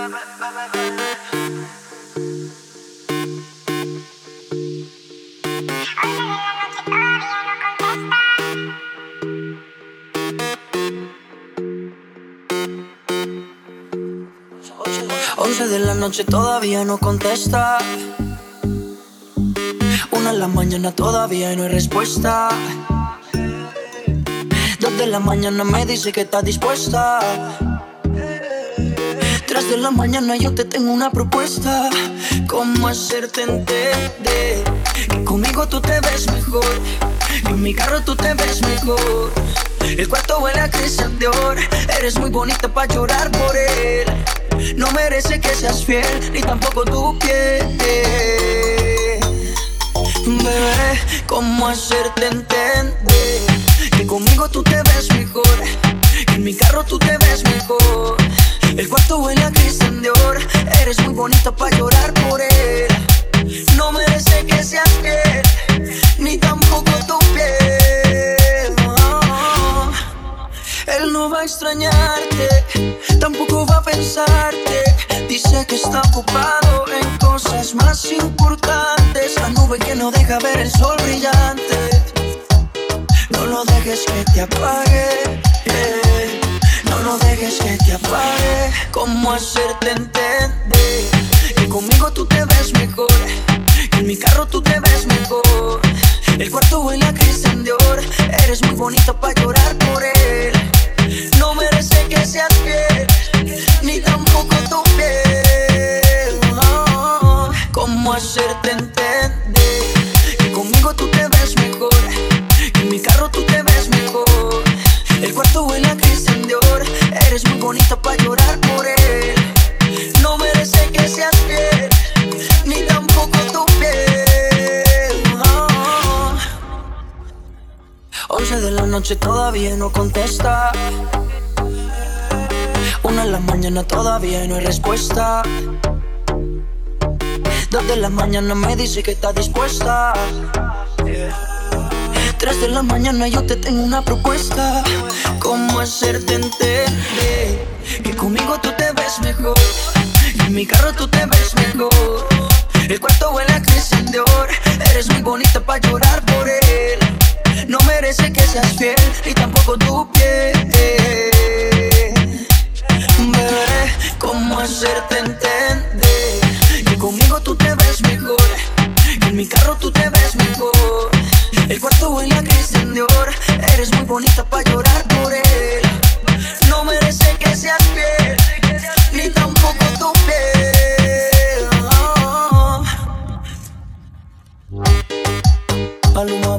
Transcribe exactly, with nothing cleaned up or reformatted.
Once de la noche todavía no contesta. Una de la mañana todavía no hay respuesta. Dos de la mañana me dice que está dispuesta. Tres de la mañana yo te tengo una propuesta. ¿Cómo hacerte entender que conmigo tú te ves mejor? Que en mi carro tú te ves mejor. El cuarto huele a Christian Dior. Eres muy bonita pa' llorar por él. No merece que seas fiel, ni tampoco tu piel. Bebé, ¿cómo hacerte entender que conmigo tú te ves mejor? Que en mi carro tú te ves mejor. El cuarto huele a Christian Dior. Eres muy bonita pa' llorar por él. No merece que seas fiel, ni tampoco tu piel. Oh. Él no va a extrañarte, tampoco va a pensarte. Dice que está ocupado en cosas más importantes. La nube que no deja ver el sol brillante. No lo dejes que te apague, yeah. No lo dejes que te apague. ¿Cómo hacerte entender que conmigo tú te ves mejor? Que en mi carro tú te ves mejor. El cuarto huele a Christian Dior. Eres muy bonita pa' llorar por él. No merece que seas fiel, ni tampoco tu piel. Oh. ¿Cómo hacerte entender que conmigo tú te ves mejor? Que en mi carro tú te ves mejor. El cuarto huele a Christian Dior. Eres muy bonita pa' llorar por él. No merece que seas fiel, ni tampoco tu piel. Oh. Once de la noche todavía no contesta. Una de la mañana todavía no hay respuesta. Dos de la mañana me dice que está dispuesta. Tres de la mañana yo te tengo una propuesta. ¿Cómo hacerte entender que conmigo tú te ves mejor? Que en mi carro tú te ves mejor. El cuarto huele a Christian Dior. Eres muy bonita pa' llorar por él. No merece que seas fiel, ni tampoco tu piel. Bebé, ¿cómo hacerte entender que conmigo tú te ves mejor? Que en mi carro tú te ves mejor. El cuarto huele a Christian Dior. Eres muy bonita pa' llorar por él. No merece que seas fiel, ni tampoco tu piel. Oh. Maluma.